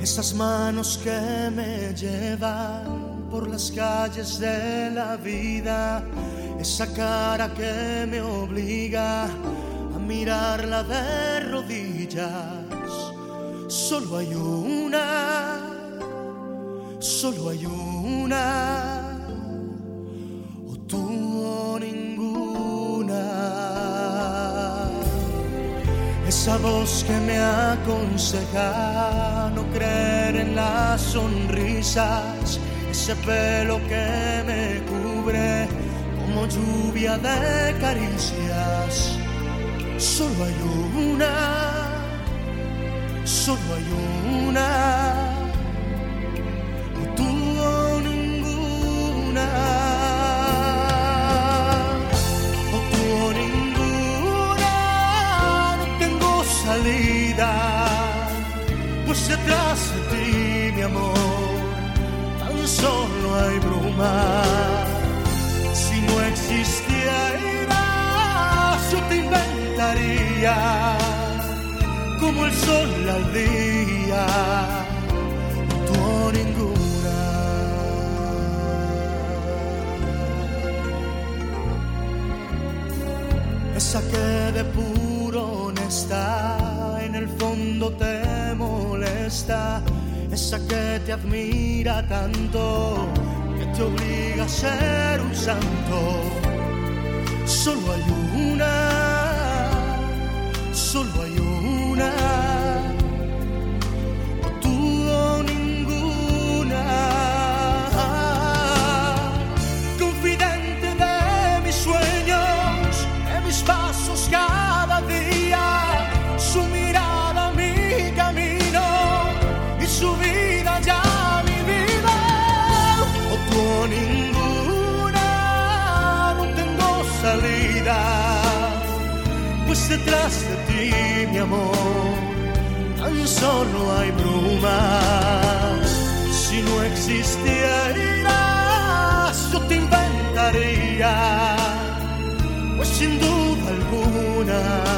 Esas manos que me llevan por las calles de la vida, esa cara que me obliga a mirarla de rodillas. Solo hay una, solo hay una, o tú o ninguna. Esa voz que me aconseja no creer en las sonrisas, ese pelo que me cubre como lluvia de caricias. Solo hay una, solo hay una, o tú o ninguna, o tú o ninguna. No tengo salida, pues detrás de ti, mi amor, tan solo hay bruma. Si no existieras, yo te inventaría como el sol al día, tú o ninguna. Esa que de puro honesta en el fondo te molesta, esa que te admira tanto que te obliga a ser un santo. Solo hay una, solo hay una, o tú o ninguna. Confidente de mis sueños, de mis pasos cada día, su mirada mi camino y su vida ya mi vida. O tú o ninguna, no tengo salida, pues detrás de ti, mi amor, tan solo hay bruma. Si no existieras, yo te inventaría, pues sin duda alguna